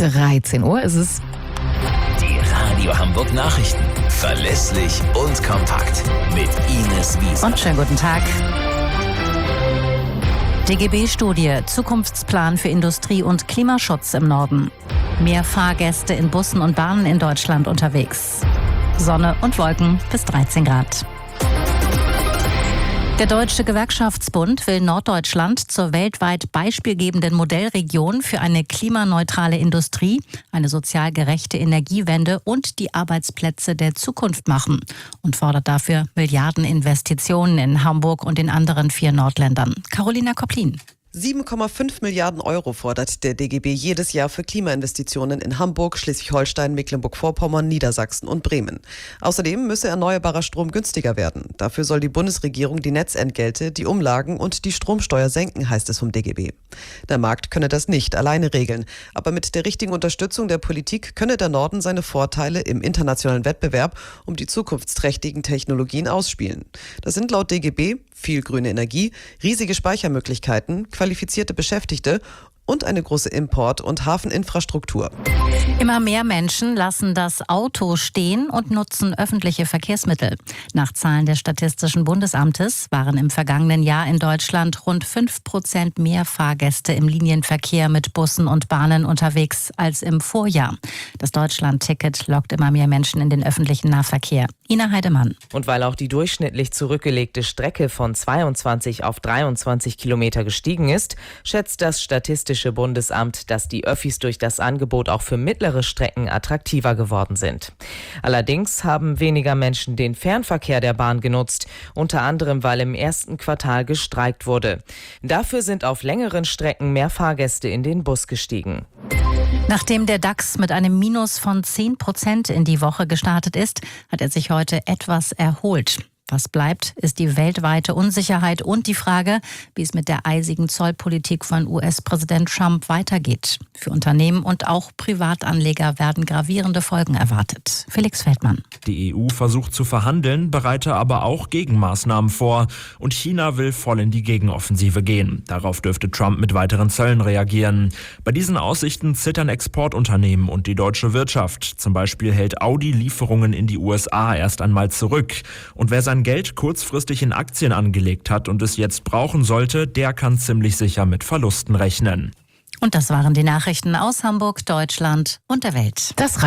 13 Uhr ist es. Die Radio Hamburg Nachrichten. Verlässlich und kompakt. Mit Ines Wiese. Und schönen guten Tag. DGB-Studie, Zukunftsplan für Industrie- und Klimaschutz im Norden. Mehr Fahrgäste in Bussen und Bahnen in Deutschland unterwegs. Sonne und Wolken bis 13 Grad. Der Deutsche Gewerkschaftsbund will Norddeutschland zur weltweit beispielgebenden Modellregion für eine klimaneutrale Industrie, eine sozial gerechte Energiewende und die Arbeitsplätze der Zukunft machen und fordert dafür Milliardeninvestitionen in Hamburg und in anderen 4 Nordländern. Carolina Kopplin. 7,5 Milliarden Euro fordert der DGB jedes Jahr für Klimainvestitionen in Hamburg, Schleswig-Holstein, Mecklenburg-Vorpommern, Niedersachsen und Bremen. Außerdem müsse erneuerbarer Strom günstiger werden. Dafür soll die Bundesregierung die Netzentgelte, die Umlagen und die Stromsteuer senken, heißt es vom DGB. Der Markt könne das nicht alleine regeln, aber mit der richtigen Unterstützung der Politik könne der Norden seine Vorteile im internationalen Wettbewerb um die zukunftsträchtigen Technologien ausspielen. Das sind laut DGB viel grüne Energie, riesige Speichermöglichkeiten, qualifizierte Beschäftigte und eine große Import- und Hafeninfrastruktur. Immer mehr Menschen lassen das Auto stehen und nutzen öffentliche Verkehrsmittel. Nach Zahlen des Statistischen Bundesamtes waren im vergangenen Jahr in Deutschland rund 5% mehr Fahrgäste im Linienverkehr mit Bussen und Bahnen unterwegs als im Vorjahr. Das Deutschland-Ticket lockt immer mehr Menschen in den öffentlichen Nahverkehr. Ina Heidemann. Und weil auch die durchschnittlich zurückgelegte Strecke von 22 auf 23 Kilometer gestiegen ist, schätzt das Statistische Bundesamt, dass die Öffis durch das Angebot auch für mittlere Strecken attraktiver geworden sind. Allerdings haben weniger Menschen den Fernverkehr der Bahn genutzt, unter anderem weil im ersten Quartal gestreikt wurde. Dafür sind auf längeren Strecken mehr Fahrgäste in den Bus gestiegen. Nachdem der DAX mit einem Minus von 10% in die Woche gestartet ist, hat er sich heute etwas erholt. Was bleibt, ist die weltweite Unsicherheit und die Frage, wie es mit der eisigen Zollpolitik von US-Präsident Trump weitergeht. Für Unternehmen und auch Privatanleger werden gravierende Folgen erwartet. Felix Feldmann. Die EU versucht zu verhandeln, bereite aber auch Gegenmaßnahmen vor. Und China will voll in die Gegenoffensive gehen. Darauf dürfte Trump mit weiteren Zöllen reagieren. Bei diesen Aussichten zittern Exportunternehmen und die deutsche Wirtschaft. Zum Beispiel hält Audi Lieferungen in die USA erst einmal zurück. Und wer sein Geld kurzfristig in Aktien angelegt hat und es jetzt brauchen sollte, der kann ziemlich sicher mit Verlusten rechnen. Und das waren die Nachrichten aus Hamburg, Deutschland und der Welt.